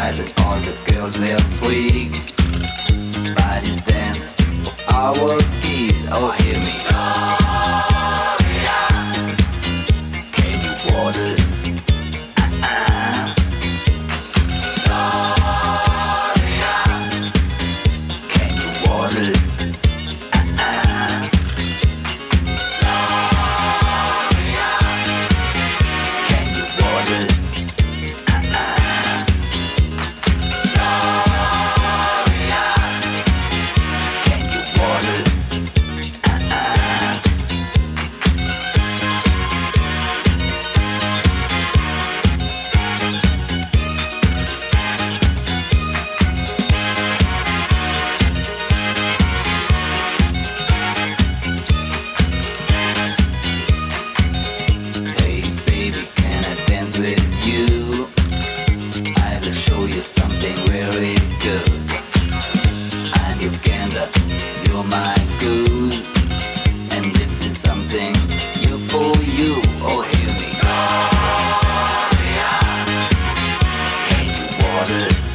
eyes and all the girls were freaked by this dance of our keys. Oh, hear me. Can you waddle? Can you waddle? Can you waddle? Can you waddle? Hey baby, can I dance with you? I will show you something very good. I'm Uganda, you're my goose, and this is something new for you. Oh, hear me. Can you waddle?